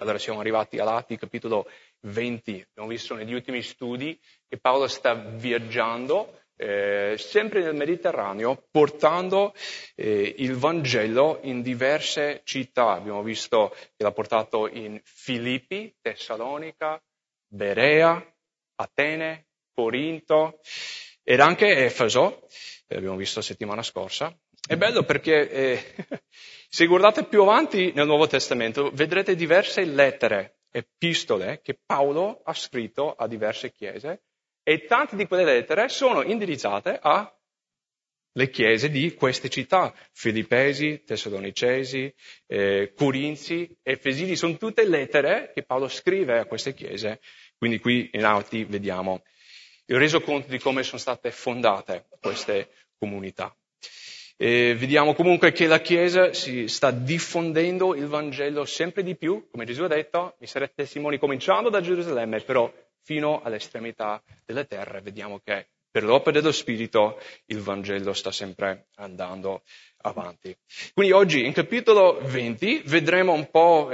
Allora siamo arrivati a Atti, capitolo 20. Abbiamo visto negli ultimi studi che Paolo sta viaggiando sempre nel Mediterraneo, portando il Vangelo in diverse città. Abbiamo visto che l'ha portato in Filippi, Tessalonica, Berea, Atene, Corinto ed anche Efeso, abbiamo visto la settimana scorsa. È bello perché se guardate più avanti nel Nuovo Testamento vedrete diverse lettere, epistole che Paolo ha scritto a diverse chiese e tante di quelle lettere sono indirizzate alle chiese di queste città, Filippesi, Tessalonicesi, Corinzi, Efesini, sono tutte lettere che Paolo scrive a queste chiese, quindi qui in Atti vediamo il resoconto di come sono state fondate queste comunità. E vediamo comunque che la Chiesa si sta diffondendo il Vangelo sempre di più, come Gesù ha detto, mi sarete testimoni cominciando da Gerusalemme, però fino all'estremità delle terre. Vediamo che per l'opera dello Spirito il Vangelo sta sempre andando avanti. Quindi oggi in capitolo 20 vedremo un po',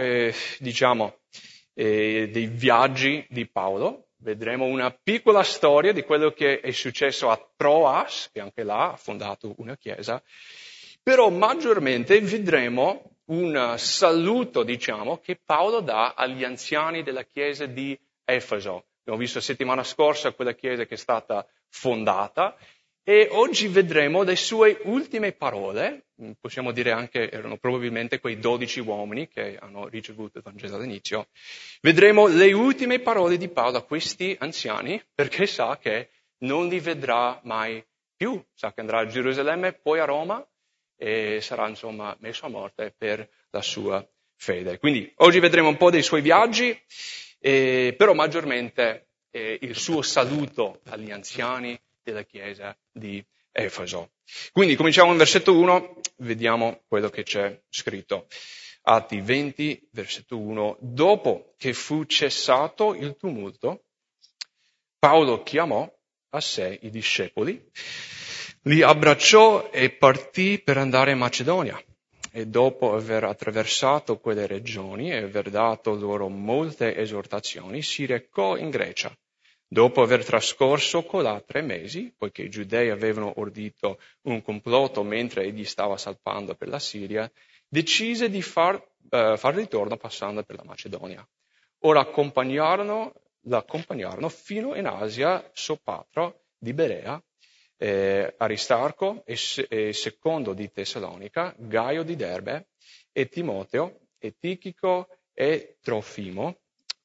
dei viaggi di Paolo. Vedremo una piccola storia di quello che è successo a Troas, che anche là ha fondato una chiesa, però maggiormente vedremo un saluto, che Paolo dà agli anziani della chiesa di Efeso. Abbiamo visto la settimana scorsa quella chiesa che è stata fondata e oggi vedremo le sue ultime parole, possiamo dire anche erano probabilmente quei 12 uomini che hanno ricevuto il Vangelo all'inizio. Vedremo le ultime parole di Paolo a questi anziani perché sa che non li vedrà mai più, sa che andrà a Gerusalemme, poi a Roma e sarà insomma messo a morte per la sua fede. Quindi oggi vedremo un po' dei suoi viaggi, però maggiormente il suo saluto agli anziani della chiesa di Efeso. Quindi cominciamo nel versetto 1, vediamo quello che c'è scritto. Atti 20, versetto 1. Dopo che fu cessato il tumulto, Paolo chiamò a sé i discepoli, li abbracciò e partì per andare in Macedonia. E dopo aver attraversato quelle regioni e aver dato loro molte esortazioni, si recò in Grecia. Dopo aver trascorso colà 3 mesi, poiché i giudei avevano ordito un complotto mentre egli stava salpando per la Siria, decise di far ritorno passando per la Macedonia. Ora l'accompagnarono fino in Asia Sopatro di Berea, Aristarco e Secondo di Tessalonica, Gaio di Derbe e Timoteo e Tichico e Trofimo,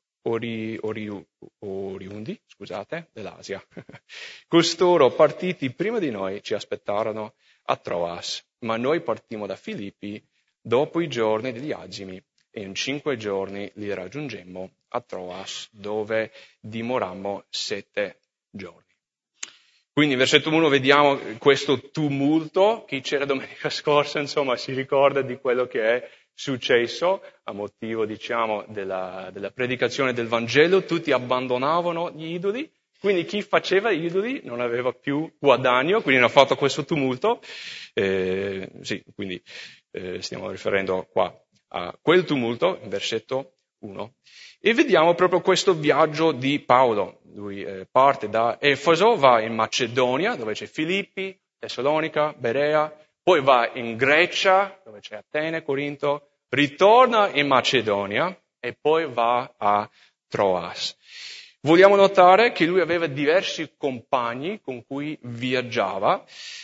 oriundi, dell'Asia. Costoro, partiti prima di noi, ci aspettarono a Troas, ma noi partimmo da Filippi dopo i giorni degli Agimi e in 5 giorni li raggiungemmo a Troas, dove dimorammo 7 giorni. Quindi in versetto 1 vediamo questo tumulto, chi c'era domenica scorsa insomma si ricorda di quello che è successo a motivo della predicazione del Vangelo, tutti abbandonavano gli idoli, quindi chi faceva gli idoli non aveva più guadagno, quindi hanno fatto questo tumulto, quindi stiamo riferendo qua a quel tumulto, in versetto 1. E vediamo proprio questo viaggio di Paolo. Lui parte da Efeso, va in Macedonia, dove c'è Filippi, Tessalonica, Berea, poi va in Grecia, dove c'è Atene, Corinto, ritorna in Macedonia e poi va a Troas. Vogliamo notare che lui aveva diversi compagni con cui viaggiava.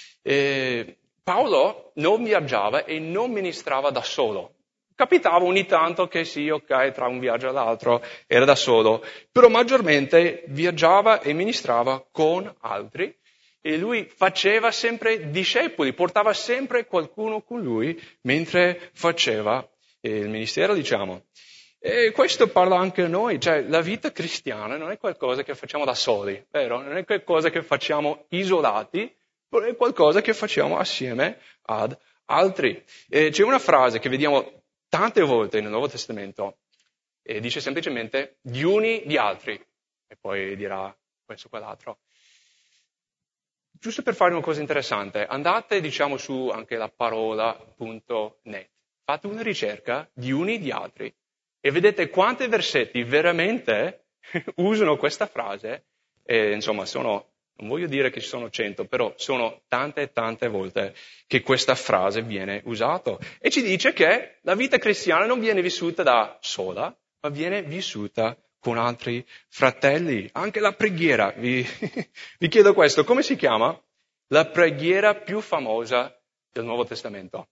Paolo non viaggiava e non ministrava da solo. Capitava ogni tanto che sì, ok, tra un viaggio e l'altro era da solo, però maggiormente viaggiava e ministrava con altri e lui faceva sempre discepoli, portava sempre qualcuno con lui mentre faceva il ministero, E questo parla anche a noi, cioè la vita cristiana non è qualcosa che facciamo da soli, vero? Non è qualcosa che facciamo isolati, ma è qualcosa che facciamo assieme ad altri. C'è una frase che vediamo tante volte nel Nuovo Testamento e dice semplicemente gli uni gli altri e poi dirà questo o quell'altro. Giusto per fare una cosa interessante, andate su anche la parola.net, fate una ricerca gli uni gli altri E vedete quanti versetti veramente usano questa frase, e insomma non voglio dire che sono 100, però sono tante e tante volte che questa frase viene usata. E ci dice che la vita cristiana non viene vissuta da sola, ma viene vissuta con altri fratelli. Anche la preghiera, vi chiedo questo, come si chiama? La preghiera più famosa del Nuovo Testamento.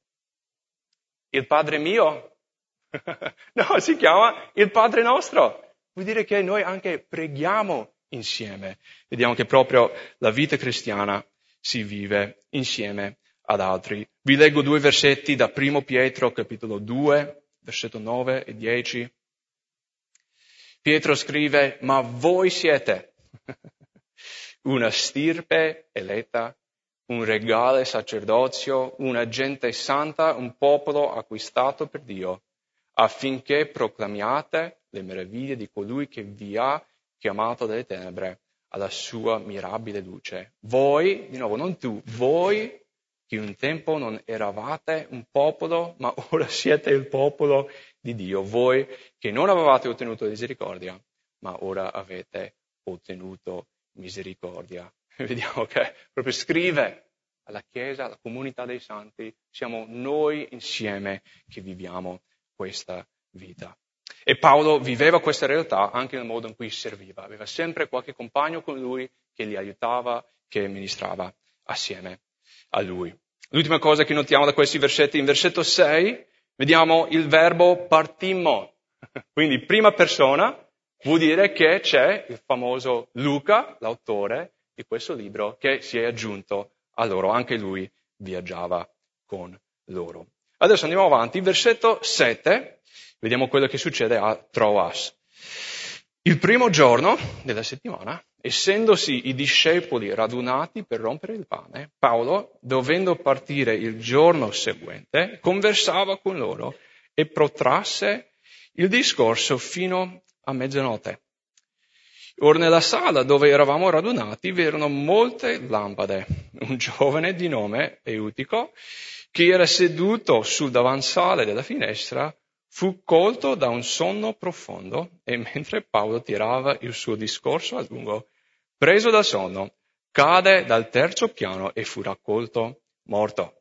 Il Padre mio? No, si chiama il Padre nostro. Vuol dire che noi anche preghiamo insieme. Vediamo che proprio la vita cristiana si vive insieme ad altri. Vi leggo 2 versetti da 1 Pietro, capitolo 2, versetto 9 e 10. Pietro scrive, ma voi siete una stirpe eletta, un regale sacerdozio, una gente santa, un popolo acquistato per Dio, affinché proclamiate le meraviglie di colui che vi ha chiamato dalle tenebre alla sua mirabile luce. Voi, di nuovo non tu, voi che un tempo non eravate un popolo, ma ora siete il popolo di Dio. Voi che non avevate ottenuto misericordia, ma ora avete ottenuto misericordia. Vediamo che proprio scrive alla Chiesa, alla comunità dei santi, siamo noi insieme che viviamo questa vita. E Paolo viveva questa realtà anche nel modo in cui serviva. Aveva sempre qualche compagno con lui che li aiutava, che ministrava assieme a lui. L'ultima cosa che notiamo da questi versetti, in versetto 6, vediamo il verbo partimmo. Quindi prima persona vuol dire che c'è il famoso Luca, l'autore di questo libro, che si è aggiunto a loro. Anche lui viaggiava con loro. Adesso andiamo avanti. Versetto 7. Vediamo quello che succede a Troas. Il primo giorno della settimana, essendosi i discepoli radunati per rompere il pane, Paolo, dovendo partire il giorno seguente, conversava con loro e protrasse il discorso fino a mezzanotte. Ora nella sala dove eravamo radunati vi erano molte lampade. Un giovane di nome Eutico, che era seduto sul davanzale della finestra, fu colto da un sonno profondo e mentre Paolo tirava il suo discorso a lungo, preso dal sonno, cade dal 3° piano e fu raccolto morto.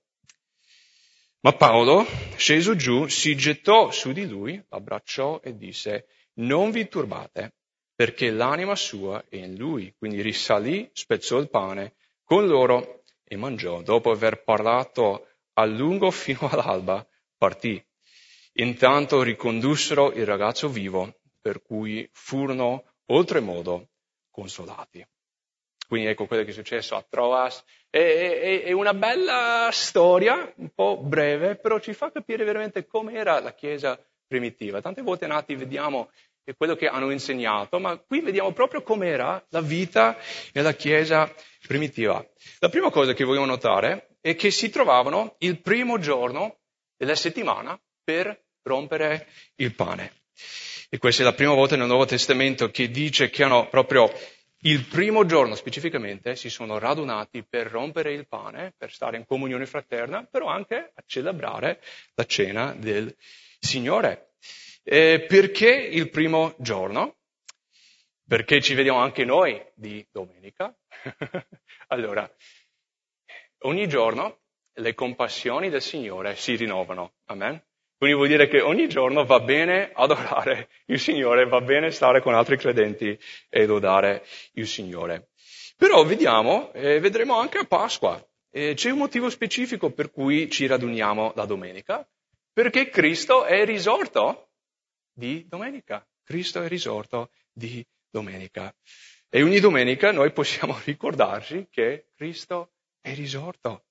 Ma Paolo, sceso giù, si gettò su di lui, l'abbracciò e disse, non vi turbate, perché l'anima sua è in lui. Quindi risalì, spezzò il pane con loro e mangiò. Dopo aver parlato a lungo fino all'alba, partì. Intanto ricondussero il ragazzo vivo, per cui furono oltremodo consolati. Quindi ecco quello che è successo a Troas. È una bella storia, un po' breve, però ci fa capire veramente com'era la Chiesa primitiva. Tante volte nati vediamo quello che hanno insegnato, ma qui vediamo proprio com'era la vita nella Chiesa primitiva. La prima cosa che vogliamo notare è che si trovavano il primo giorno della settimana per rompere il pane. E questa è la prima volta nel Nuovo Testamento che dice che hanno proprio il primo giorno specificamente si sono radunati per rompere il pane, per stare in comunione fraterna, però anche a celebrare la cena del Signore. Perché il primo giorno? Perché ci vediamo anche noi di domenica. Allora, ogni giorno le compassioni del Signore si rinnovano. Amen? Quindi vuol dire che ogni giorno va bene adorare il Signore, va bene stare con altri credenti e lodare il Signore. Però vedremo anche a Pasqua. C'è un motivo specifico per cui ci raduniamo la domenica, perché Cristo è risorto di domenica. Cristo è risorto di domenica. E ogni domenica noi possiamo ricordarci che Cristo è risorto.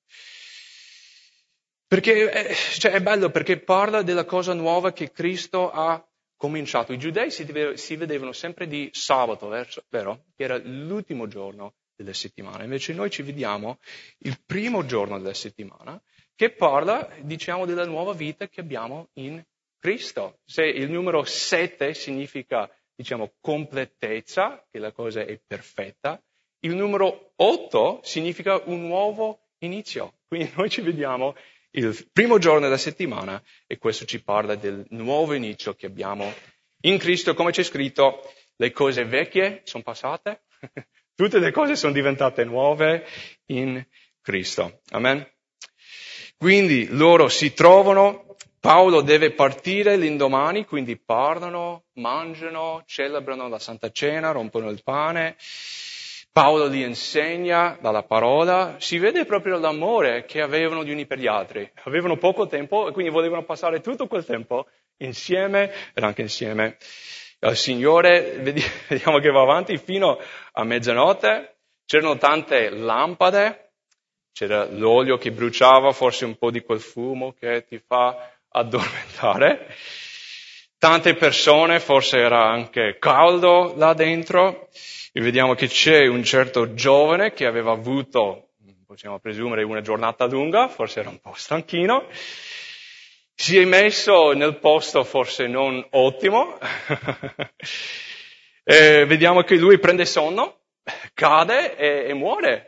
Perché è bello, perché parla della cosa nuova che Cristo ha cominciato. I giudei si vedevano sempre di sabato, vero? Che era l'ultimo giorno della settimana. Invece noi ci vediamo il primo giorno della settimana, che parla, della nuova vita che abbiamo in Cristo. Se il numero 7 significa, completezza, che la cosa è perfetta, il numero 8 significa un nuovo inizio. Quindi noi ci vediamo il primo giorno della settimana e questo ci parla del nuovo inizio che abbiamo In Cristo, come c'è scritto, le cose vecchie sono passate, tutte le cose sono diventate nuove in Cristo. Amen? Quindi loro si trovano, Paolo deve partire l'indomani, quindi parlano, mangiano, celebrano la Santa Cena, rompono il pane. Paolo li insegna dalla parola, si vede proprio l'amore che avevano gli uni per gli altri. Avevano poco tempo e quindi volevano passare tutto quel tempo insieme ed anche insieme al Signore. Vediamo che va avanti fino a mezzanotte, c'erano tante lampade, c'era l'olio che bruciava, forse un po' di quel fumo che ti fa addormentare. Tante persone, forse era anche caldo là dentro. E vediamo che c'è un certo giovane che aveva avuto, possiamo presumere, una giornata lunga, forse era un po' stanchino. Si è messo nel posto forse non ottimo. Vediamo che lui prende sonno, cade e muore.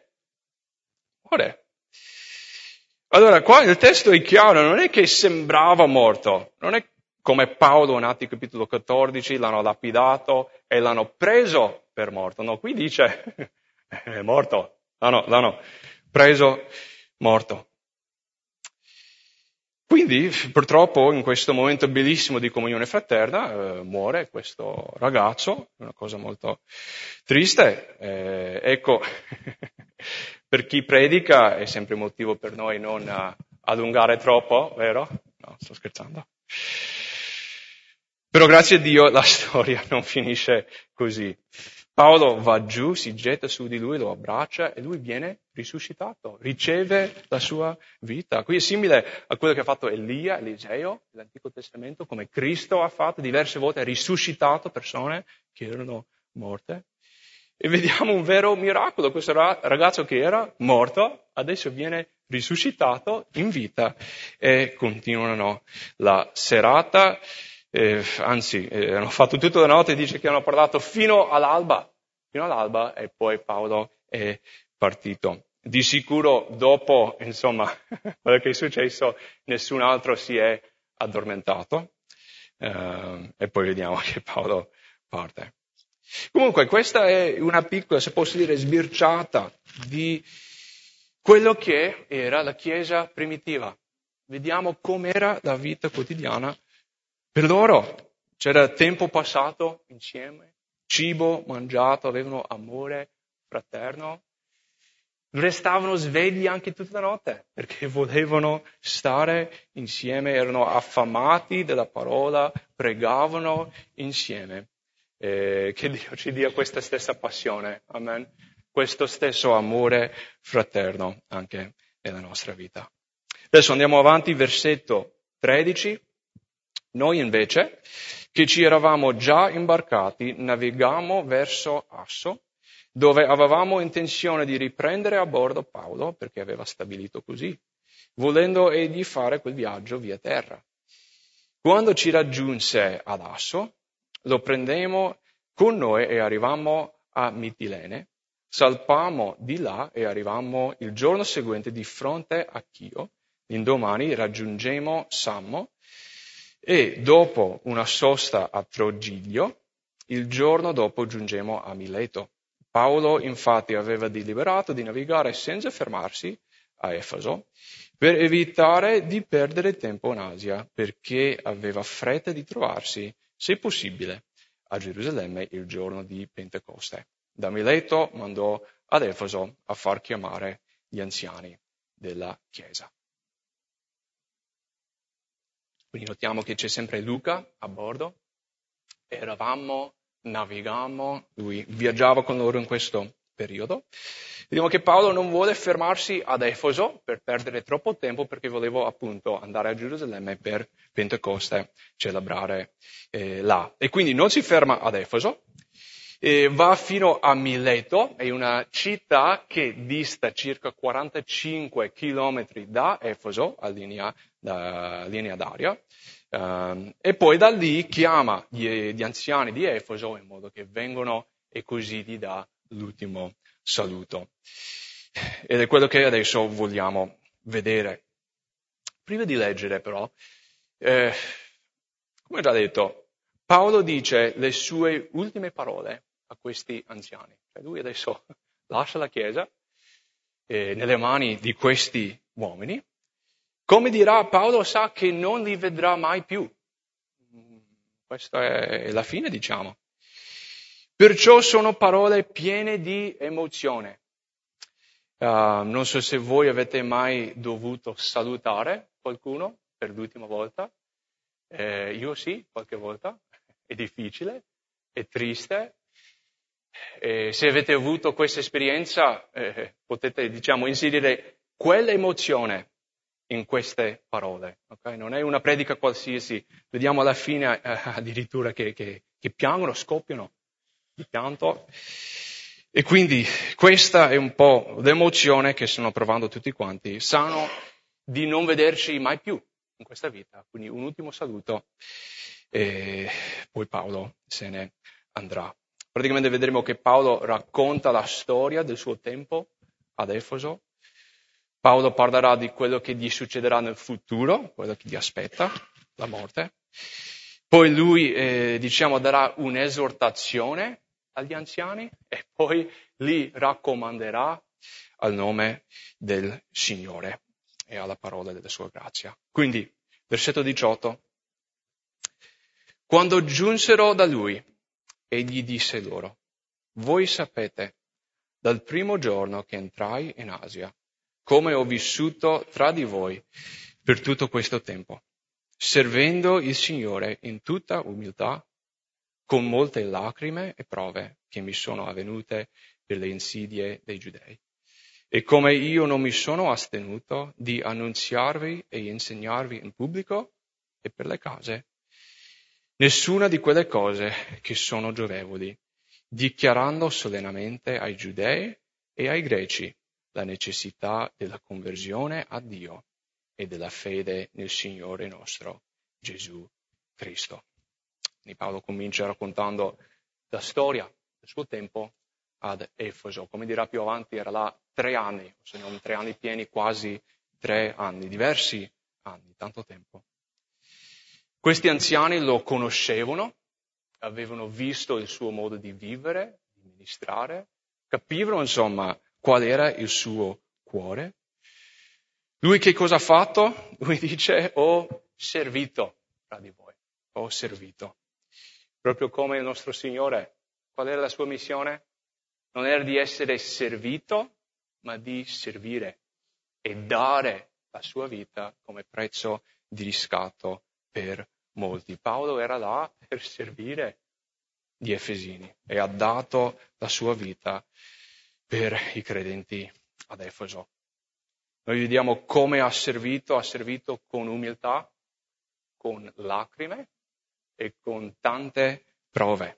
Allora, qua il testo è chiaro, non è che sembrava morto, non è come Paolo in Atti capitolo 14, l'hanno lapidato e l'hanno preso per morto. No, qui dice è morto, l'hanno preso morto. Quindi, purtroppo, in questo momento bellissimo di comunione fraterna, muore questo ragazzo, una cosa molto triste. Ecco, per chi predica è sempre motivo per noi non allungare troppo, vero? No, sto scherzando. Però grazie a Dio la storia non finisce così. Paolo va giù, si getta su di lui, lo abbraccia e lui viene risuscitato, riceve la sua vita. Qui è simile a quello che ha fatto Eliseo, nell'Antico Testamento, come Cristo ha fatto diverse volte, ha risuscitato persone che erano morte. E vediamo un vero miracolo, questo ragazzo che era morto, adesso viene risuscitato in vita e continuano la serata. Hanno fatto tutta la notte, dice che hanno parlato fino all'alba e poi Paolo è partito. Di sicuro dopo, insomma, quello che è successo, nessun altro si è addormentato e poi vediamo che Paolo parte. Comunque questa è una piccola, se posso dire, sbirciata di quello che era la Chiesa primitiva. Vediamo com'era la vita quotidiana per loro. C'era tempo passato insieme, cibo mangiato, avevano amore fraterno. Restavano svegli anche tutta la notte perché volevano stare insieme, erano affamati della parola, pregavano insieme. Che Dio ci dia questa stessa passione, amen? Questo stesso amore fraterno anche nella nostra vita. Adesso andiamo avanti, versetto 13. Noi invece, che ci eravamo già imbarcati, navigamo verso Asso, dove avevamo intenzione di riprendere a bordo Paolo, perché aveva stabilito così, volendo egli fare quel viaggio via terra. Quando ci raggiunse ad Asso, lo prendemmo con noi e arrivammo a Mitilene, salpammo di là e arrivammo il giorno seguente di fronte a Chio, l'indomani raggiungemmo Sammo e dopo una sosta a Trogiglio, il giorno dopo giungemmo a Mileto. Paolo infatti aveva deliberato di navigare senza fermarsi a Efeso per evitare di perdere tempo in Asia, perché aveva fretta di trovarsi, se possibile, a Gerusalemme il giorno di Pentecoste. Da Mileto mandò ad Efeso a far chiamare gli anziani della Chiesa. Quindi notiamo che c'è sempre Luca a bordo. Navigavamo, lui viaggiava con loro in questo periodo. Vediamo che Paolo non vuole fermarsi ad Efeso per perdere troppo tempo perché voleva appunto andare a Gerusalemme per Pentecoste, celebrare là. E quindi non si ferma ad Efeso, va fino a Mileto, è una città che dista circa 45 chilometri da Efeso, a linea d'aria. E poi da lì chiama gli anziani di Efeso in modo che vengono e così gli dà l'ultimo saluto. Ed è quello che adesso vogliamo vedere. Prima di leggere però, come già detto, Paolo dice le sue ultime parole a questi anziani. Cioè lui adesso lascia la Chiesa nelle mani di questi uomini. Come dirà, Paolo sa che non li vedrà mai più. Questa è la fine, diciamo. Perciò sono parole piene di emozione. Non so se voi avete mai dovuto salutare qualcuno per l'ultima volta. Io sì, qualche volta. È difficile, è triste. Se avete avuto questa esperienza, potete, diciamo, inserire quell'emozione in queste parole. Okay? Non è una predica qualsiasi. Vediamo alla fine addirittura che piangono, scoppiano di pianto. E quindi questa è un po' l'emozione che stanno provando tutti quanti. Sanno di non vederci mai più in questa vita. Quindi un ultimo saluto e poi Paolo se ne andrà. Praticamente vedremo che Paolo racconta la storia del suo tempo ad Efeso. Paolo parlerà di quello che gli succederà nel futuro, quello che gli aspetta, la morte. Poi lui, darà un'esortazione agli anziani e poi li raccomanderà al nome del Signore e alla parola della sua grazia. Quindi, versetto 18. Quando giunsero da lui, egli disse loro, voi sapete, dal primo giorno che entrai in Asia, come ho vissuto tra di voi per tutto questo tempo, servendo il Signore in tutta umiltà, con molte lacrime e prove che mi sono avvenute per le insidie dei giudei. E come io non mi sono astenuto di annunziarvi e insegnarvi in pubblico e per le case, nessuna di quelle cose che sono giovevoli, dichiarando solennemente ai giudei e ai greci la necessità della conversione a Dio e della fede nel Signore nostro Gesù Cristo. Quindi Paolo comincia raccontando la storia del suo tempo ad Efeso. Come dirà più avanti, era là 3 anni, se non 3 anni pieni, quasi 3 anni, diversi anni, tanto tempo. Questi anziani lo conoscevano, avevano visto il suo modo di vivere, di ministrare, capivano insomma qual era il suo cuore. Lui che cosa ha fatto? Lui dice, ho servito tra di voi, ho servito. Proprio come il nostro Signore, qual era la sua missione? Non era di essere servito, ma di servire e dare la sua vita come prezzo di riscatto per molti. Paolo era là per servire gli Efesini e ha dato la sua vita per i credenti ad Efeso. Noi vediamo come ha servito con umiltà, con lacrime e con tante prove.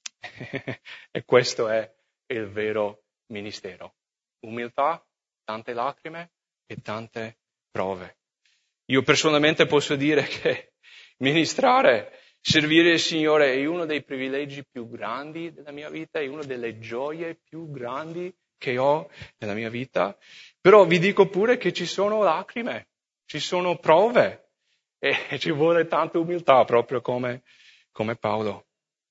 E questo è il vero ministero. Umiltà, tante lacrime e tante prove. Io personalmente posso dire che ministrare, servire il Signore è uno dei privilegi più grandi della mia vita, è una delle gioie più grandi che ho nella mia vita. Però vi dico pure che ci sono lacrime, ci sono prove e ci vuole tanta umiltà proprio come Paolo.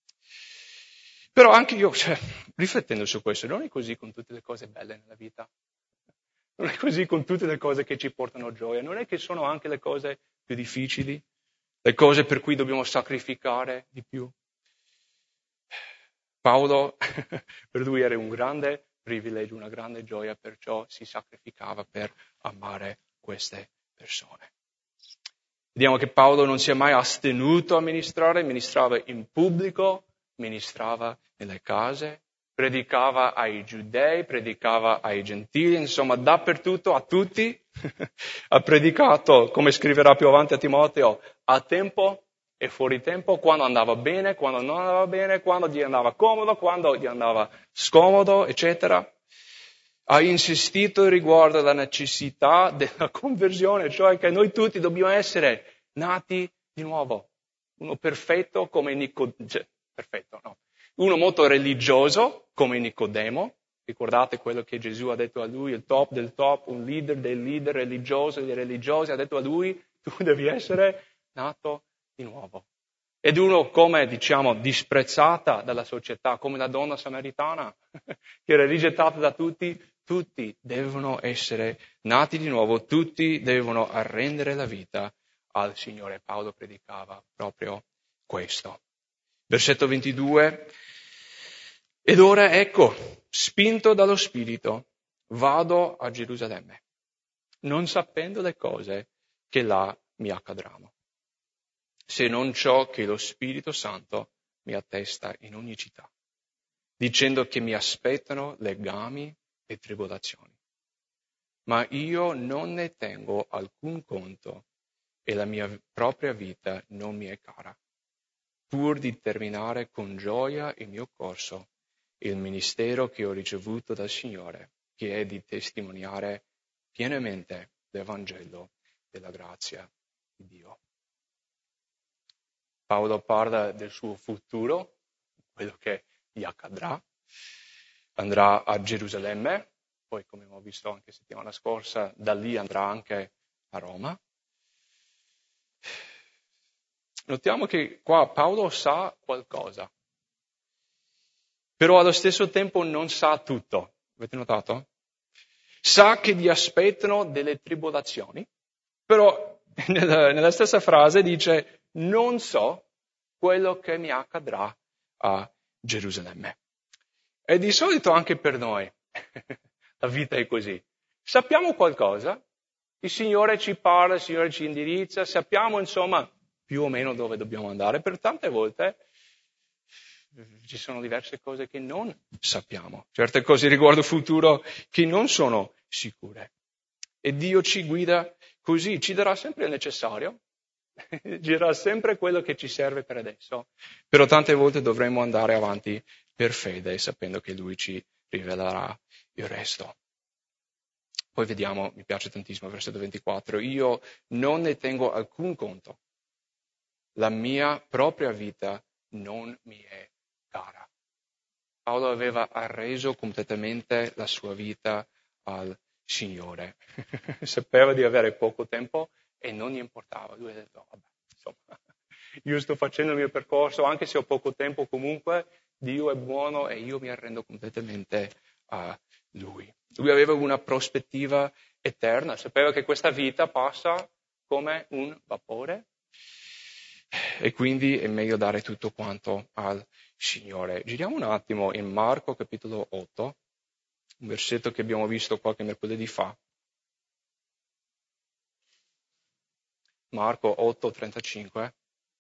Però anche io, riflettendo su questo, non è così con tutte le cose belle nella vita. Non è così con tutte le cose che ci portano gioia. Non è che sono anche le cose più difficili, le cose per cui dobbiamo sacrificare di più. Paolo, per lui era un grande privilegio, una grande gioia, perciò si sacrificava per amare queste persone. Vediamo che Paolo non si è mai astenuto a ministrare, ministrava in pubblico, ministrava nelle case, predicava ai giudei, predicava ai gentili, insomma dappertutto, a tutti. Ha predicato, come scriverà più avanti a Timoteo, a tempo e fuori tempo, quando andava bene, quando non andava bene, quando gli andava comodo, quando gli andava scomodo, eccetera. Ha insistito riguardo alla necessità della conversione, cioè che noi tutti dobbiamo essere nati di nuovo. Uno perfetto come uno molto religioso come Nicodemo. Ricordate quello che Gesù ha detto a lui, il top del top, un leader del leader, religioso dei religiosi, ha detto a lui, tu devi essere nato di nuovo. ed uno come, diciamo, disprezzata dalla società, come la donna samaritana, che era rigettata da tutti. Tutti devono essere nati di nuovo, tutti devono arrendere la vita al Signore. Paolo predicava proprio questo. Versetto 22. Ed ora ecco, spinto dallo Spirito, vado a Gerusalemme, non sapendo le cose che là mi accadranno, se non ciò che lo Spirito Santo mi attesta in ogni città, dicendo che mi aspettano legami e tribolazioni. Ma io non ne tengo alcun conto e la mia propria vita non mi è cara, pur di terminare con gioia il mio corso, il ministero che ho ricevuto dal Signore, che è di testimoniare pienamente l'Evangelo della grazia di Dio. Paolo parla del suo futuro, quello che gli accadrà. Andrà a Gerusalemme, poi come abbiamo visto anche settimana scorsa, da lì andrà anche a Roma. Notiamo che qua Paolo sa qualcosa, però allo stesso tempo non sa tutto. Avete notato? Sa che gli aspettano delle tribolazioni, però nella stessa frase dice non so quello che mi accadrà a Gerusalemme. E di solito anche per noi la vita è così. Sappiamo qualcosa, il Signore ci parla, il Signore ci indirizza, sappiamo insomma più o meno dove dobbiamo andare. Per tante volte ci sono diverse cose che non sappiamo, certe cose riguardo il futuro che non sono sicure. E Dio ci guida così, ci darà sempre il necessario, ci darà sempre quello che ci serve per adesso, però tante volte dovremo andare avanti per fede, sapendo che Lui ci rivelerà il resto. Poi vediamo, mi piace tantissimo, versetto 24, io non ne tengo alcun conto, la mia propria vita non mi è cara. Paolo aveva arreso completamente la sua vita al Signore. Sapeva di avere poco tempo e non gli importava. Lui ha detto, vabbè, insomma, io sto facendo il mio percorso, anche se ho poco tempo comunque, Dio è buono e io mi arrendo completamente a Lui. Lui aveva una prospettiva eterna, sapeva che questa vita passa come un vapore e quindi è meglio dare tutto quanto al Signore. Giriamo un attimo in Marco capitolo 8, un versetto che abbiamo visto qualche mercoledì fa. Marco 8:35.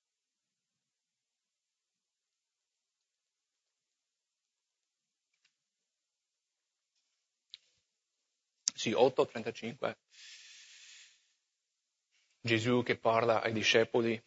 Sì, 8:35. Gesù che parla ai discepoli.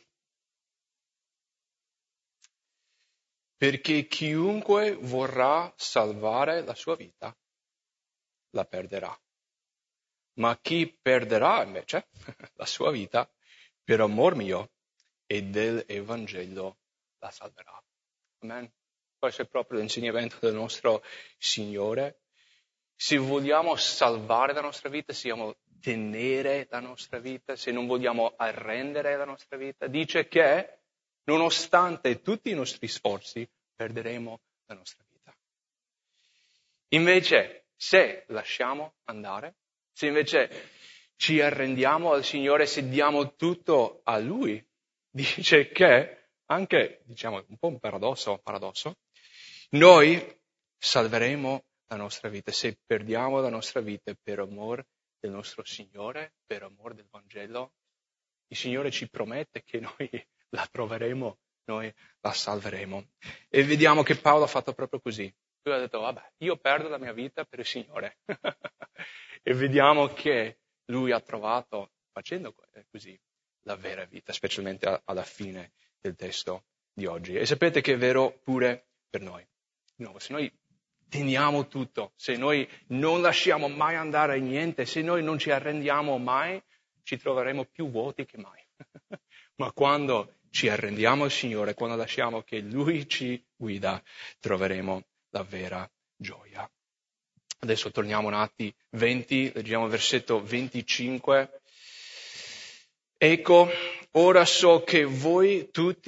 Perché chiunque vorrà salvare la sua vita, la perderà. Ma chi perderà invece la sua vita per amor mio e dell'Evangelo la salverà. Amen. Questo è proprio l'insegnamento del nostro Signore. Se vogliamo salvare la nostra vita, se vogliamo tenere la nostra vita, se non vogliamo arrendere la nostra vita, dice che nonostante tutti i nostri sforzi perderemo la nostra vita. Invece, se lasciamo andare, se invece ci arrendiamo al Signore, se diamo tutto a Lui, dice che, anche, diciamo, un po' un paradosso, noi salveremo la nostra vita se perdiamo la nostra vita per amor del nostro Signore, per amor del Vangelo. Il Signore ci promette che noi la troveremo, noi la salveremo. E vediamo che Paolo ha fatto proprio così. Lui ha detto, vabbè, io perdo la mia vita per il Signore. E vediamo che lui ha trovato, facendo così, la vera vita, specialmente alla fine del testo di oggi. E sapete che è vero pure per noi. Di nuovo, se noi teniamo tutto, se noi non lasciamo mai andare niente, se noi non ci arrendiamo mai, ci troveremo più vuoti che mai. Ma quando ci arrendiamo al Signore, quando lasciamo che Lui ci guida, troveremo la vera gioia. Adesso torniamo in Atti 20, leggiamo il versetto 25. Ecco, ora so che voi tutti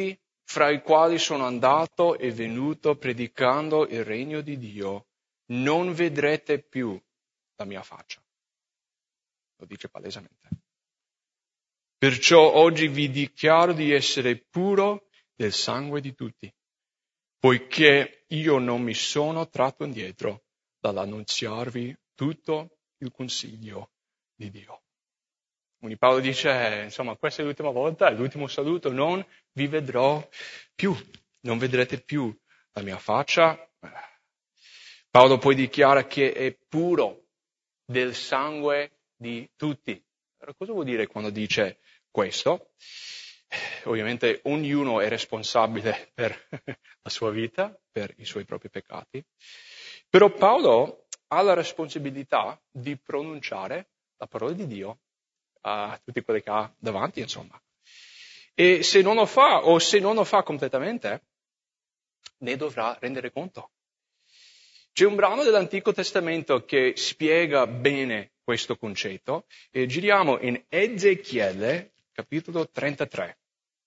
fra i quali sono andato e venuto predicando il regno di Dio, non vedrete più la mia faccia. Lo dice palesemente. Perciò oggi vi dichiaro di essere puro del sangue di tutti, poiché io non mi sono tratto indietro dall'annunziarvi tutto il consiglio di Dio. Quindi Paolo dice, insomma, questa è l'ultima volta, è l'ultimo saluto, non vi vedrò più, non vedrete più la mia faccia. Paolo poi dichiara che è puro del sangue di tutti. Allora, cosa vuol dire quando dice questo? Ovviamente ognuno è responsabile per la sua vita, per i suoi propri peccati, però Paolo ha la responsabilità di pronunciare la parola di Dio a tutti quelli che ha davanti, insomma. E se non lo fa, o se non lo fa completamente, ne dovrà rendere conto. C'è un brano dell'Antico Testamento che spiega bene questo concetto e giriamo in Ezechiele, capitolo 33.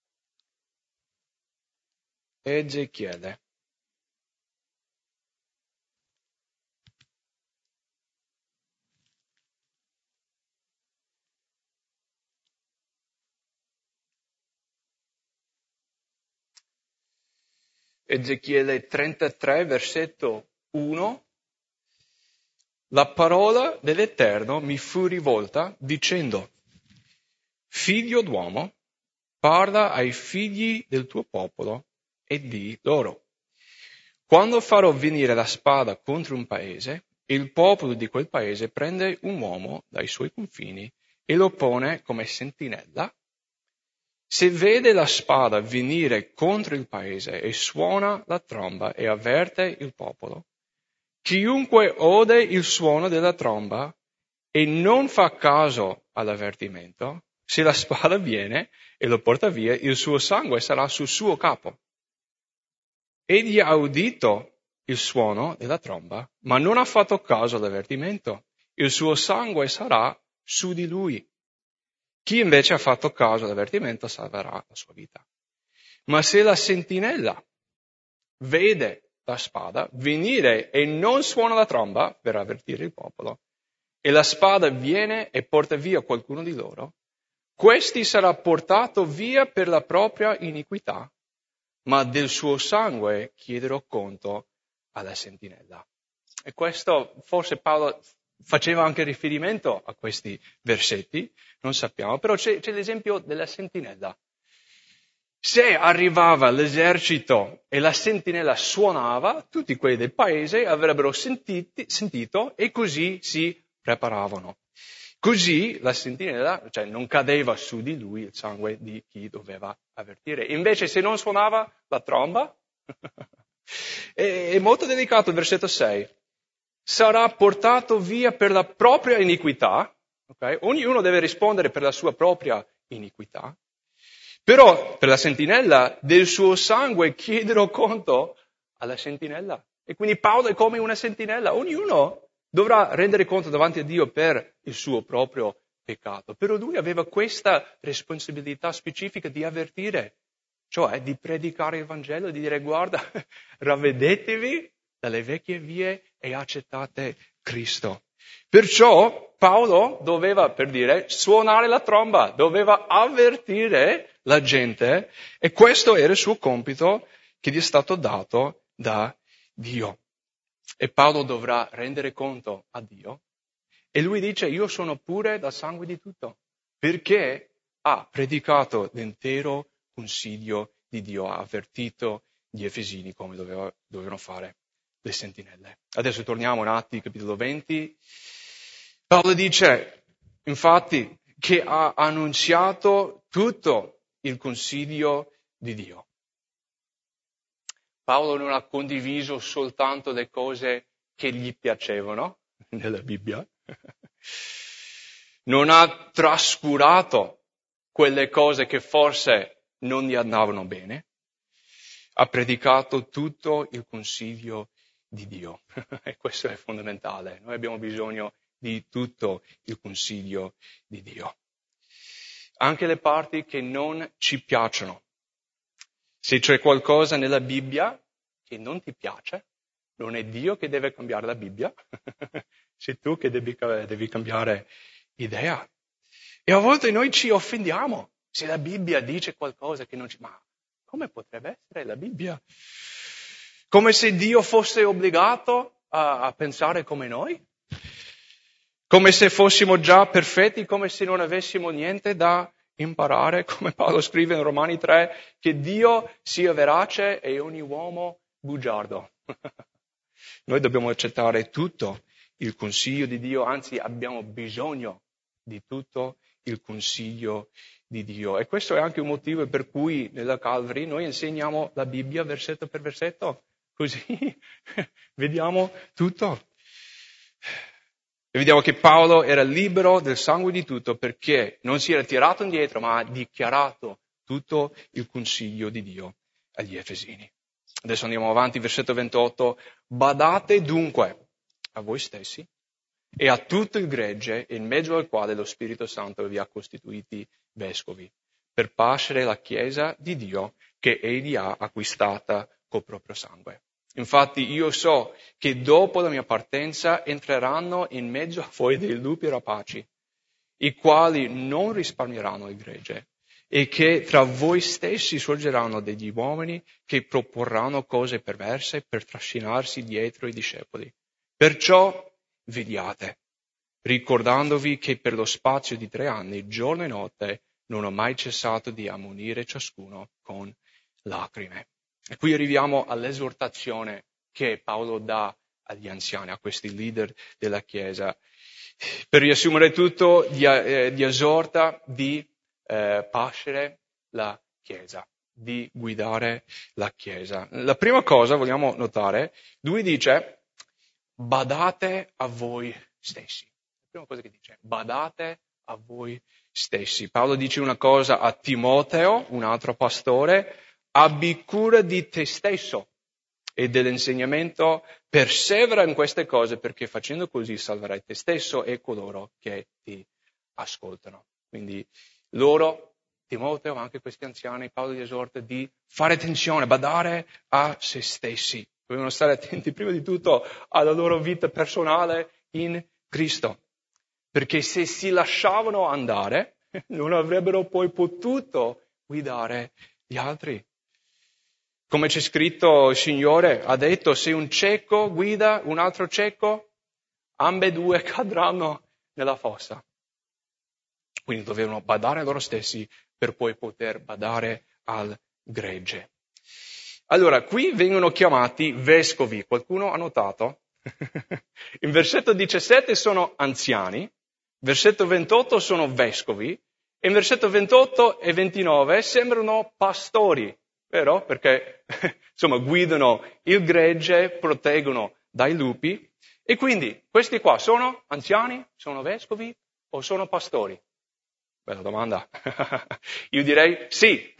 Ezechiele. Ezechiele 33, versetto 1. La parola dell'Eterno mi fu rivolta dicendo: Figlio d'uomo, parla ai figli del tuo popolo e di loro: quando farò venire la spada contro un paese, il popolo di quel paese prende un uomo dai suoi confini e lo pone come sentinella. Se vede la spada venire contro il paese e suona la tromba e avverte il popolo, chiunque ode il suono della tromba e non fa caso all'avvertimento, se la spada viene e lo porta via, il suo sangue sarà sul suo capo. Egli ha udito il suono della tromba, ma non ha fatto caso all'avvertimento. Il suo sangue sarà su di lui. Chi invece ha fatto caso all'avvertimento salverà la sua vita. Ma se la sentinella vede la spada venire e non suona la tromba per avvertire il popolo, e la spada viene e porta via qualcuno di loro, questi sarà portato via per la propria iniquità, ma del suo sangue chiederò conto alla sentinella. E questo forse Paolo faceva anche riferimento a questi versetti, non sappiamo, però c'è l'esempio della sentinella. Se arrivava l'esercito e la sentinella suonava, tutti quelli del paese avrebbero sentito e così si preparavano. Così la sentinella, cioè non cadeva su di lui il sangue di chi doveva avvertire. Invece se non suonava la tromba, è molto delicato il versetto 6, sarà portato via per la propria iniquità, okay? Ognuno deve rispondere per la sua propria iniquità, però per la sentinella del suo sangue chiederò conto alla sentinella. E quindi Paolo è come una sentinella, ognuno dovrà rendere conto davanti a Dio per il suo proprio peccato. Però lui aveva questa responsabilità specifica di avvertire, cioè di predicare il Vangelo, di dire guarda, ravvedetevi dalle vecchie vie e accettate Cristo. Perciò Paolo doveva, per dire, suonare la tromba, doveva avvertire la gente e questo era il suo compito che gli è stato dato da Dio. E Paolo dovrà rendere conto a Dio. E lui dice, io sono pure dal sangue di tutto, perché ha predicato l'intero consiglio di Dio, ha avvertito gli Efesini come dovevano fare le sentinelle. Adesso torniamo in Atti, capitolo 20. Paolo dice, infatti, che ha annunziato tutto il consiglio di Dio. Paolo non ha condiviso soltanto le cose che gli piacevano nella Bibbia, non ha trascurato quelle cose che forse non gli andavano bene, ha predicato tutto il consiglio di Dio. E questo è fondamentale. Noi abbiamo bisogno di tutto il consiglio di Dio. Anche le parti che non ci piacciono. Se c'è qualcosa nella Bibbia che non ti piace, non è Dio che deve cambiare la Bibbia, sei tu che devi cambiare idea. E a volte noi ci offendiamo se la Bibbia dice qualcosa che non ci... Ma come potrebbe essere la Bibbia? Come se Dio fosse obbligato a pensare come noi? Come se fossimo già perfetti, come se non avessimo niente da imparare, come Paolo scrive in Romani 3, che Dio sia verace e ogni uomo bugiardo. Noi dobbiamo accettare tutto il consiglio di Dio, anzi abbiamo bisogno di tutto il consiglio di Dio. E questo è anche un motivo per cui nella Calvary noi insegniamo la Bibbia versetto per versetto, così vediamo tutto. E vediamo che Paolo era libero del sangue di tutto perché non si era tirato indietro, ma ha dichiarato tutto il consiglio di Dio agli Efesini. Adesso andiamo avanti, versetto 28. Badate dunque a voi stessi e a tutto il gregge in mezzo al quale lo Spirito Santo vi ha costituiti vescovi, per pascere la Chiesa di Dio che egli ha acquistata col proprio sangue. Infatti io so che dopo la mia partenza entreranno in mezzo a voi dei lupi rapaci, i quali non risparmieranno il gregge, e che tra voi stessi sorgeranno degli uomini che proporranno cose perverse per trascinarsi dietro i discepoli. Perciò vegliate, ricordandovi che per lo spazio di 3 anni, giorno e notte, non ho mai cessato di ammonire ciascuno con lacrime. E qui arriviamo all'esortazione che Paolo dà agli anziani, a questi leader della Chiesa. Per riassumere tutto, li esorta di pascere la Chiesa, di guidare la Chiesa. La prima cosa vogliamo notare, lui dice, badate a voi stessi. La prima cosa che dice, badate a voi stessi. Paolo dice una cosa a Timoteo, un altro pastore, abbi cura di te stesso e dell'insegnamento, persevera in queste cose perché facendo così salverai te stesso e coloro che ti ascoltano. Quindi loro, Timoteo, ma anche questi anziani, Paolo gli esorta di fare attenzione, badare a se stessi. Dovevano stare attenti prima di tutto alla loro vita personale in Cristo, perché se si lasciavano andare non avrebbero poi potuto guidare gli altri. Come c'è scritto, il Signore ha detto, se un cieco guida un altro cieco, ambedue cadranno nella fossa. Quindi dovevano badare a loro stessi per poi poter badare al gregge. Allora, qui vengono chiamati vescovi. Qualcuno ha notato? In versetto 17 sono anziani, versetto 28 sono vescovi, e in versetto 28 e 29 sembrano pastori, vero? Perché, insomma, guidano il gregge, proteggono dai lupi. E quindi, questi qua sono anziani, sono vescovi o sono pastori? Bella domanda. Io direi sì,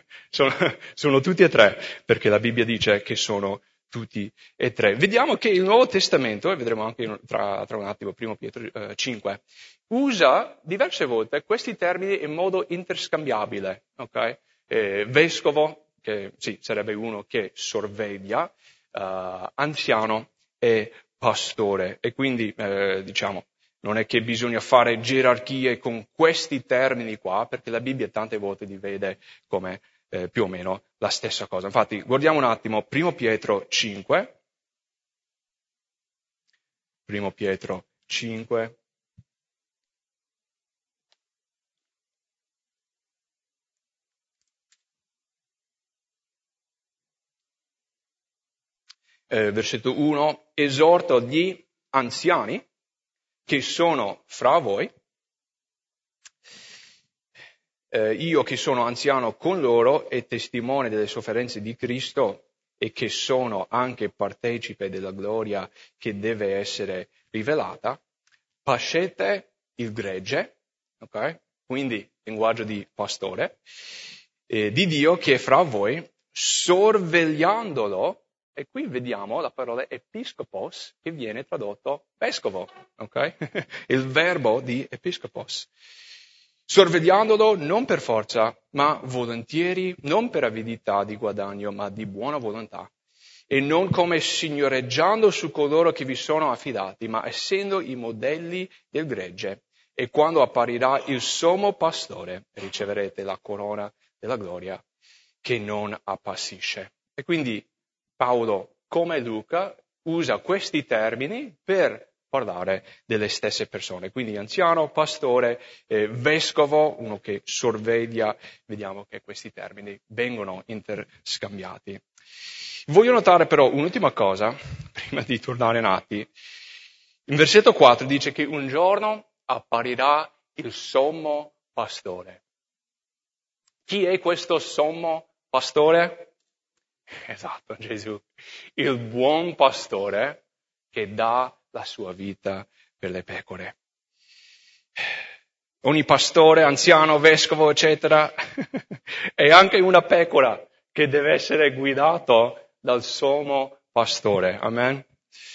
sono tutti e tre, perché la Bibbia dice che sono tutti e tre. Vediamo che il Nuovo Testamento, e vedremo anche tra un attimo, 1 Pietro 5, usa diverse volte questi termini in modo interscambiabile. Okay? Vescovo, che sì, sarebbe uno che sorveglia, anziano e pastore. E quindi, diciamo, non è che bisogna fare gerarchie con questi termini qua, perché la Bibbia tante volte li vede come più o meno la stessa cosa. Infatti, guardiamo un attimo 1 Pietro 5. 1 Pietro 5. Versetto 1. Esorto gli anziani che sono fra voi, io che sono anziano con loro e testimone delle sofferenze di Cristo e che sono anche partecipe della gloria che deve essere rivelata, pascete il gregge, okay? Quindi linguaggio di pastore, di Dio che è fra voi, sorvegliandolo. E qui vediamo la parola episcopos che viene tradotto vescovo, ok? Il verbo di episcopos. sorvegliandolo non per forza, ma volentieri, non per avidità di guadagno, ma di buona volontà, e non come signoreggiando su coloro che vi sono affidati, ma essendo i modelli del gregge. E quando apparirà il sommo pastore, riceverete la corona della gloria che non appassisce. E quindi Paolo, come Luca, usa questi termini per parlare delle stesse persone. Quindi anziano, pastore, vescovo, uno che sorveglia, vediamo che questi termini vengono interscambiati. Voglio notare però un'ultima cosa, prima di tornare in Atti. In versetto 4 dice che un giorno apparirà il sommo pastore. Chi è questo sommo pastore? Esatto, Gesù, il buon pastore che dà la sua vita per le pecore. Ogni pastore, anziano, vescovo, eccetera, è anche una pecora che deve essere guidato dal sommo pastore. Amen?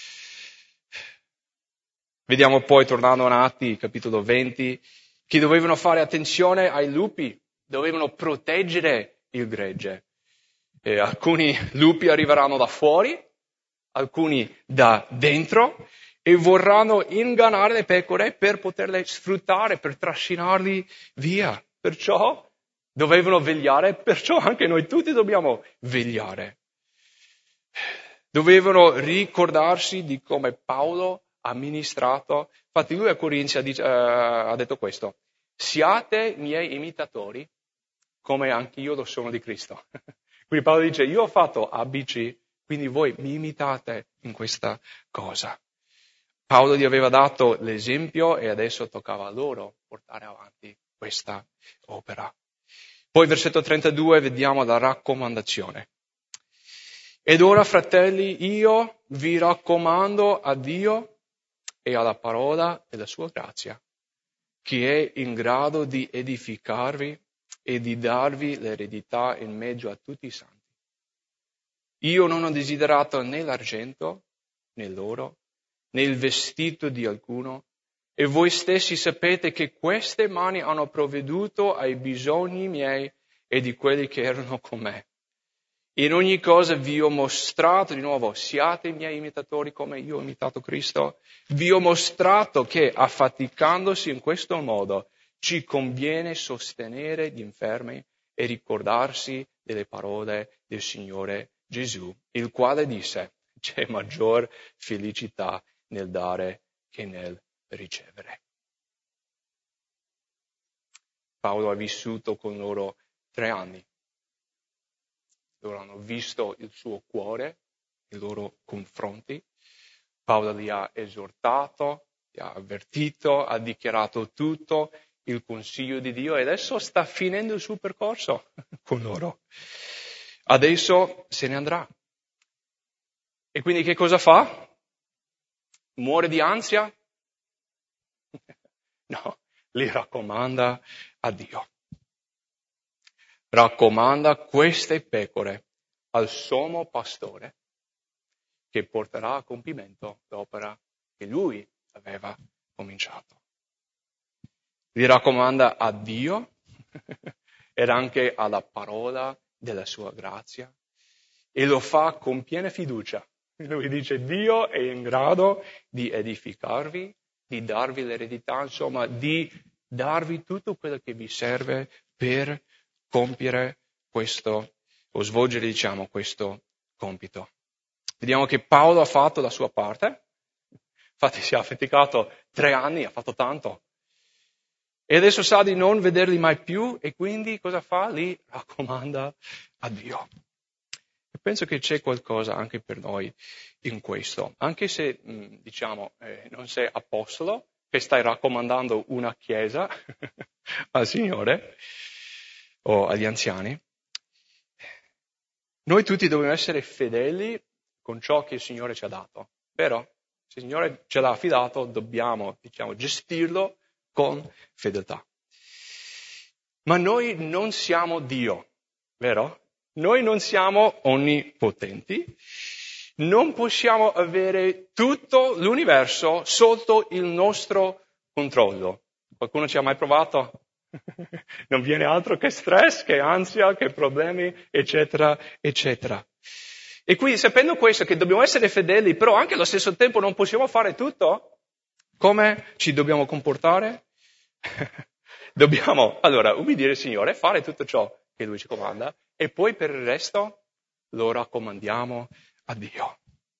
Vediamo poi, tornando a Atti, capitolo 20, che dovevano fare attenzione ai lupi, dovevano proteggere il gregge. Alcuni lupi arriveranno da fuori, alcuni da dentro, e vorranno ingannare le pecore per poterle sfruttare, per trascinarli via. Perciò dovevano vegliare, perciò anche noi tutti dobbiamo vegliare. Dovevano ricordarsi di come Paolo ha ministrato. Infatti lui a Corinzi ha detto questo: siate miei imitatori come anch'io lo sono di Cristo. Quindi Paolo dice: io ho fatto ABC, quindi voi mi imitate in questa cosa. Paolo gli aveva dato l'esempio e adesso toccava a loro portare avanti questa opera. Poi versetto 32 vediamo la raccomandazione. Ed ora, fratelli, io vi raccomando a Dio e alla parola della sua grazia, che è in grado di edificarvi e di darvi l'eredità in mezzo a tutti i santi. Io non ho desiderato né l'argento, né l'oro, né il vestito di alcuno, e voi stessi sapete che queste mani hanno provveduto ai bisogni miei e di quelli che erano con me. In ogni cosa vi ho mostrato, di nuovo, siate i miei imitatori come io ho imitato Cristo, vi ho mostrato che affaticandosi in questo modo ci conviene sostenere gli infermi e ricordarsi delle parole del Signore Gesù, il quale disse: c'è maggior felicità nel dare che nel ricevere. Paolo ha vissuto con loro 3 anni. Loro hanno visto il suo cuore, i loro confronti. Paolo li ha esortato, li ha avvertito, ha dichiarato tutto il consiglio di Dio e adesso sta finendo il suo percorso con loro. Adesso se ne andrà. E quindi che cosa fa? Muore di ansia? No, li raccomanda a Dio. Raccomanda queste pecore al sommo pastore che porterà a compimento l'opera che lui aveva cominciato. Li raccomanda a Dio ed anche alla parola della sua grazia e lo fa con piena fiducia. Lui dice: Dio è in grado di edificarvi, di darvi l'eredità, insomma, di darvi tutto quello che vi serve per compiere questo, o svolgere, diciamo, questo compito. Vediamo che Paolo ha fatto la sua parte, infatti si è affaticato 3 anni, ha fatto tanto, e adesso sa di non vederli mai più e quindi cosa fa? Li raccomanda a Dio. E penso che c'è qualcosa anche per noi in questo, anche se, diciamo, non sei apostolo, che stai raccomandando una chiesa al Signore o agli anziani. Noi tutti dobbiamo essere fedeli con ciò che il Signore ci ha dato, vero? Se il Signore ce l'ha affidato, dobbiamo, diciamo, gestirlo con fedeltà. Ma noi non siamo Dio, vero? Noi non siamo onnipotenti, non possiamo avere tutto l'universo sotto il nostro controllo. Qualcuno ci ha mai provato? Non viene altro che stress, che ansia, che problemi, eccetera, eccetera. E quindi sapendo questo, che dobbiamo essere fedeli, però anche allo stesso tempo non possiamo fare tutto, come ci dobbiamo comportare? Dobbiamo, allora, ubbidire il Signore, fare tutto ciò che Lui ci comanda, e poi per il resto lo raccomandiamo a Dio.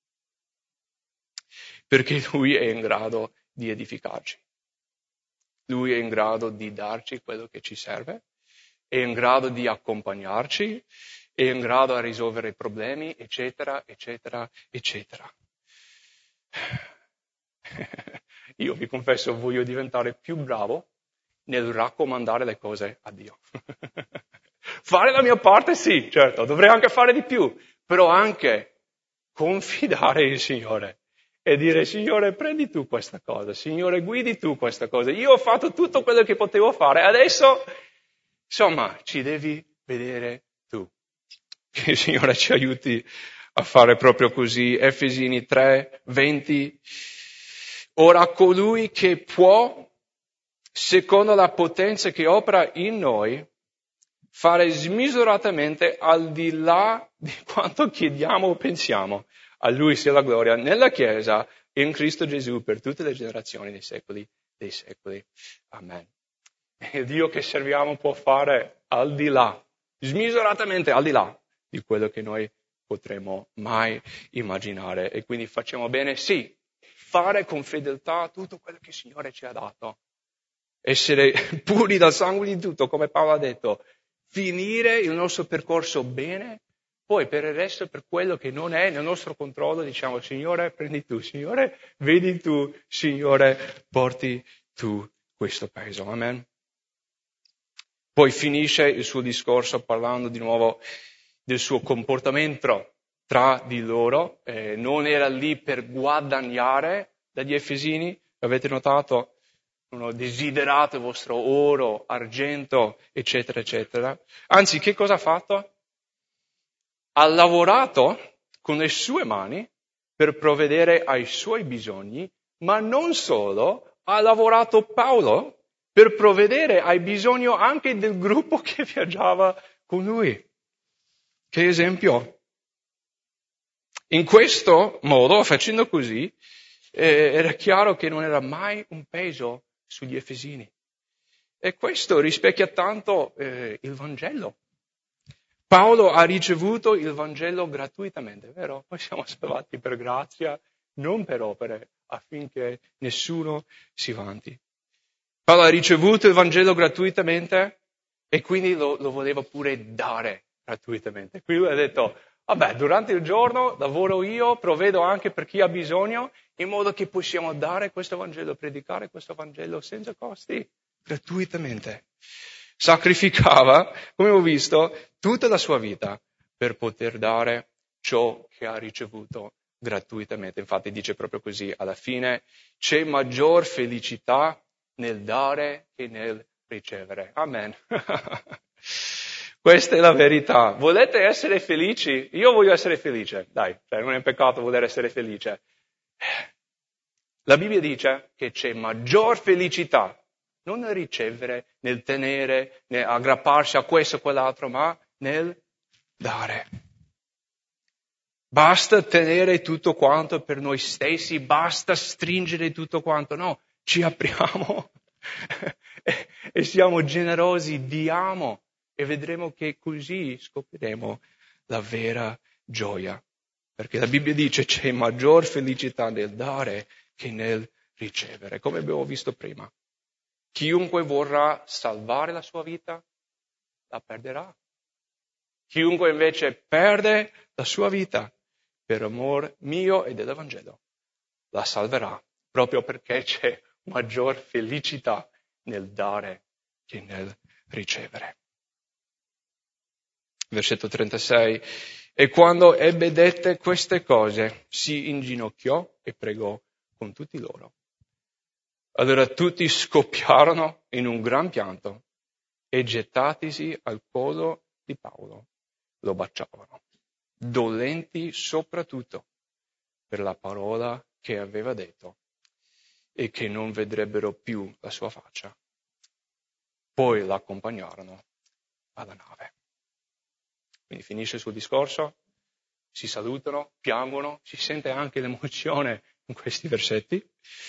Perché Lui è in grado di edificarci. Lui è in grado di darci quello che ci serve, è in grado di accompagnarci, è in grado a risolvere i problemi, eccetera, eccetera, eccetera. Io vi confesso, voglio diventare più bravo nel raccomandare le cose a Dio. Fare la mia parte sì, certo, dovrei anche fare di più, però anche confidare in Signore e dire, Signore, prendi tu questa cosa, Signore, guidi tu questa cosa. Io ho fatto tutto quello che potevo fare, adesso, insomma, ci devi vedere tu. Che il Signore ci aiuti a fare proprio così. Efesini 3, 20. Ora colui che può, secondo la potenza che opera in noi, fare smisuratamente al di là di quanto chiediamo o pensiamo. A Lui sia la gloria nella Chiesa e in Cristo Gesù per tutte le generazioni dei secoli dei secoli. Amen. E il Dio che serviamo può fare al di là, smisuratamente al di là di quello che noi potremmo mai immaginare. E quindi facciamo bene, sì, fare con fedeltà tutto quello che il Signore ci ha dato. Essere puri dal sangue di tutto, come Paolo ha detto. Finire il nostro percorso bene, poi per il resto, per quello che non è nel nostro controllo, diciamo, Signore, prendi tu, Signore, vedi tu, Signore, porti tu questo peso. Amen. Poi finisce il suo discorso parlando di nuovo del suo comportamento tra di loro, non era lì per guadagnare dagli Efesini, avete notato? Non ho desiderato il vostro oro, argento, eccetera, eccetera. Anzi, che cosa ha fatto? Ha lavorato con le sue mani per provvedere ai suoi bisogni, ma non solo, ha lavorato Paolo per provvedere ai bisogni anche del gruppo che viaggiava con lui. Che esempio? In questo modo, facendo così, era chiaro che non era mai un peso sugli Efesini. E questo rispecchia tanto il Vangelo. Paolo ha ricevuto il Vangelo gratuitamente, vero? Noi siamo salvati per grazia, non per opere, affinché nessuno si vanti. Paolo ha ricevuto il Vangelo gratuitamente e quindi lo voleva pure dare gratuitamente. Qui lui ha detto, vabbè, durante il giorno lavoro io, provvedo anche per chi ha bisogno, in modo che possiamo dare questo Vangelo, predicare questo Vangelo senza costi, gratuitamente. Sacrificava, come ho visto, tutta la sua vita per poter dare ciò che ha ricevuto gratuitamente. Infatti dice proprio così, alla fine c'è maggior felicità nel dare che nel ricevere. Amen. Questa è la verità. Volete essere felici? Io voglio essere felice. Dai, non è peccato voler essere felice. La Bibbia dice che c'è maggior felicità non nel ricevere, nel tenere, nel aggrapparsi a questo o quell'altro, ma nel dare. Basta tenere tutto quanto per noi stessi, basta stringere tutto quanto. No, ci apriamo e siamo generosi, diamo e vedremo che così scopriremo la vera gioia. Perché la Bibbia dice c'è maggior felicità nel dare che nel ricevere, come abbiamo visto prima. Chiunque vorrà salvare la sua vita, la perderà. Chiunque invece perde la sua vita per amor mio e dell'Evangelo, la salverà, proprio perché c'è maggior felicità nel dare che nel ricevere. Versetto 36. E quando ebbe dette queste cose, si inginocchiò e pregò con tutti loro. Allora tutti scoppiarono in un gran pianto e gettatisi al collo di Paolo, lo baciavano, dolenti soprattutto per la parola che aveva detto e che non vedrebbero più la sua faccia. poi l'accompagnarono alla nave. Quindi finisce il suo discorso, si salutano, piangono, si sente anche l'emozione in questi versetti.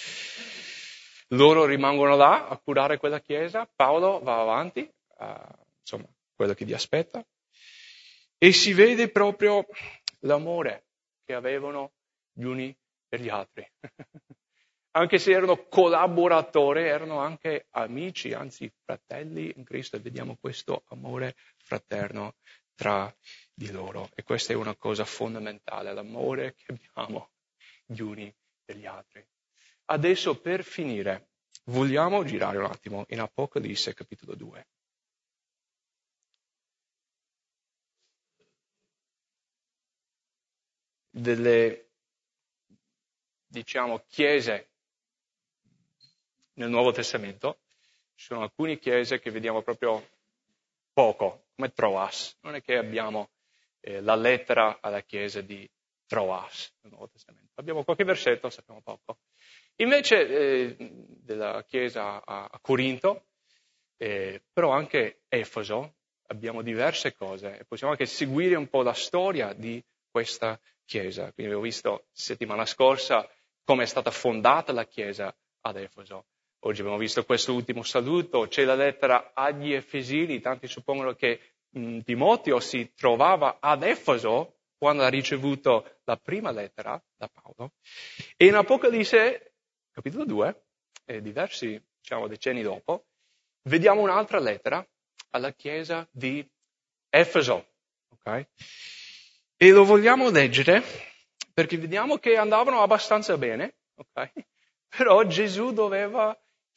Loro rimangono là a curare quella chiesa, Paolo va avanti, insomma, quello che vi aspetta, e si vede proprio l'amore che avevano gli uni per gli altri. Anche se erano collaboratori, erano anche amici, anzi fratelli in Cristo, e vediamo questo amore fraterno tra di loro. E questa è una cosa fondamentale, l'amore che abbiamo gli uni per gli altri. Adesso, per finire, vogliamo girare un attimo in Apocalisse capitolo 2. Delle, diciamo, chiese nel Nuovo Testamento. Ci sono alcune chiese che vediamo proprio poco, come Troas. Non è che abbiamo la lettera alla chiesa di Troas nel Nuovo Testamento. Abbiamo qualche versetto, sappiamo poco. Invece della chiesa a Corinto, però anche Efeso, abbiamo diverse cose e possiamo anche seguire un po' la storia di questa chiesa. Quindi abbiamo visto settimana scorsa come è stata fondata la chiesa ad Efeso. Oggi abbiamo visto questo ultimo saluto, c'è la lettera agli Efesini, tanti suppongono che Timoteo si trovava ad Efeso quando ha ricevuto la prima lettera da Paolo. E in Apocalisse, capitolo 2, diversi decenni dopo, vediamo un'altra lettera alla chiesa di Efeso. Okay? E lo vogliamo leggere perché vediamo che andavano abbastanza bene, okay? Però Gesù doveva,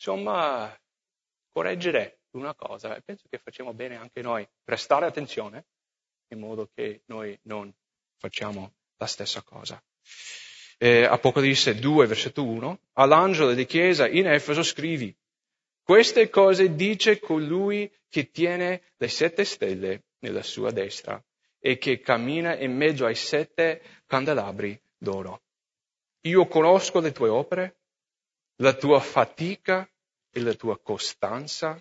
correggere una cosa, e penso che facciamo bene anche noi, prestare attenzione, in modo che noi non facciamo la stessa cosa. Apocalisse 2, versetto 1, all'angelo di chiesa in Efeso scrivi, queste cose dice colui che tiene le 7 stelle nella sua destra e che cammina in mezzo ai 7 candelabri d'oro. Io conosco le tue opere, la tua fatica e la tua costanza.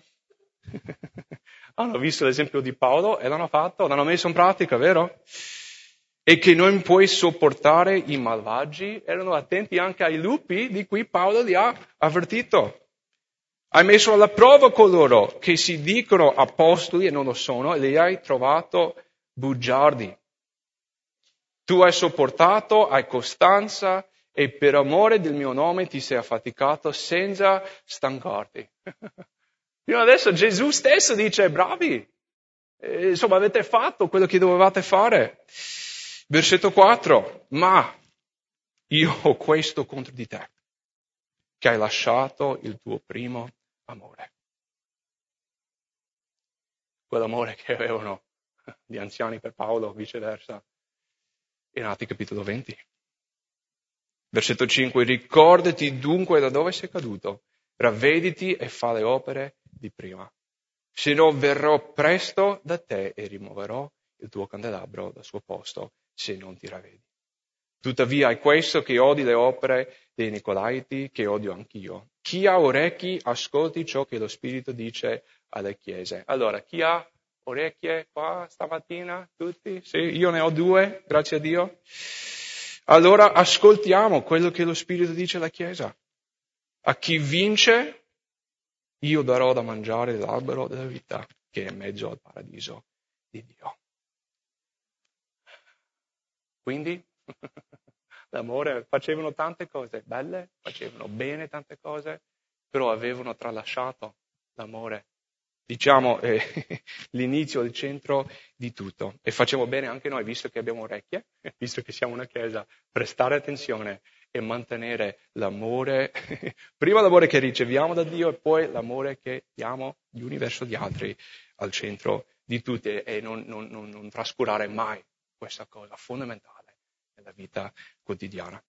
Hanno visto l'esempio di Paolo e l'hanno fatto, l'hanno messo in pratica, vero? E che non puoi sopportare i malvagi, erano attenti anche ai lupi di cui Paolo li ha avvertito. Hai messo alla prova coloro che si dicono apostoli e non lo sono e li hai trovato bugiardi. Tu hai sopportato, hai costanza e per amore del mio nome ti sei affaticato senza stancarti. Fino adesso Gesù stesso dice, bravi, avete fatto quello che dovevate fare. Versetto 4, ma io ho questo contro di te, che hai lasciato il tuo primo amore. Quell'amore che avevano gli anziani per Paolo, viceversa. In Atti capitolo 20. Versetto 5, ricordati dunque da dove sei caduto, ravvediti e fa le opere di prima. Se no verrò presto da te e rimuoverò il tuo candelabro dal suo posto, se non ti ravvedi. Tuttavia è questo che odi le opere dei Nicolaiti, che odio anch'io. Chi ha orecchi, ascolti ciò che lo Spirito dice alle chiese. Allora, chi ha orecchie qua stamattina? Tutti? Sì, io ne ho 2, grazie a Dio. Allora ascoltiamo quello che lo Spirito dice alla Chiesa. A chi vince, io darò da mangiare l'albero della vita che è in mezzo al paradiso di Dio. Quindi, l'amore, facevano tante cose belle, facevano bene tante cose, però avevano tralasciato l'amore. Diciamo, l'inizio, il centro di tutto. E facciamo bene anche noi, visto che abbiamo orecchie, visto che siamo una chiesa, prestare attenzione e mantenere l'amore, prima l'amore che riceviamo da Dio e poi l'amore che diamo gli uni verso gli altri al centro di tutti e non trascurare mai questa cosa fondamentale nella vita quotidiana.